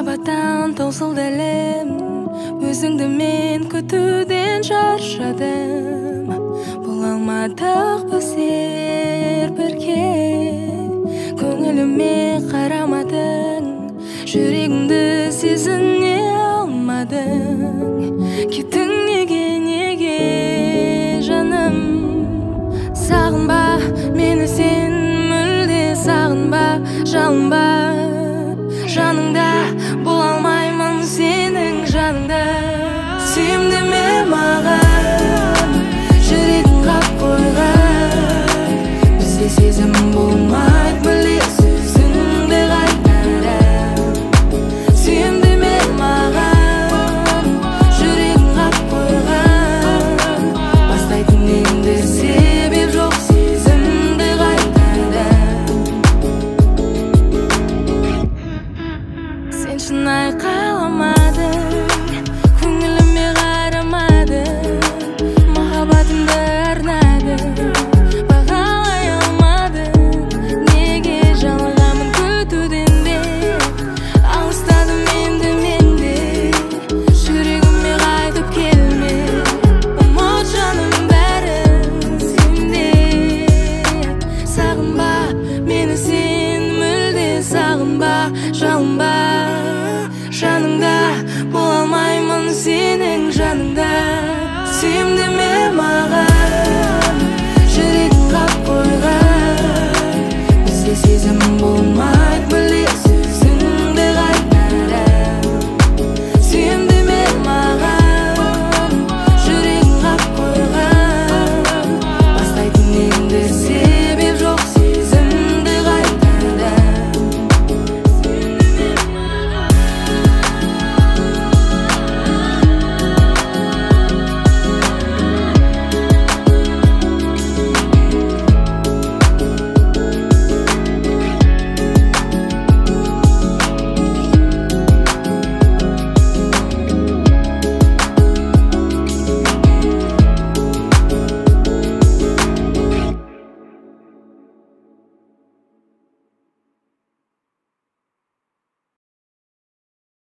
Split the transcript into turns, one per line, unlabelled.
махаббаттан таусылдалым, өзіңді мен күтуден шаршадым. Бола алмадық біздер бірге, көңіліме қарамадың, жүрегімді сезіне алмадың. Кеттің неге жаным? Сағынба мені сен, мүлде сағынба, жалынба. Жаныңда бола алмаймын сенің жаныңда. Сүйемді ме маған, жүрегім қап қойған. Бізде сезім болмайды, білесіз өзіңді қайтарам. Сүйемді ме маған, жүрегім қап қойған. Бастайтын енді себеп жоқ, сезімді қайтарам. Сен шынайы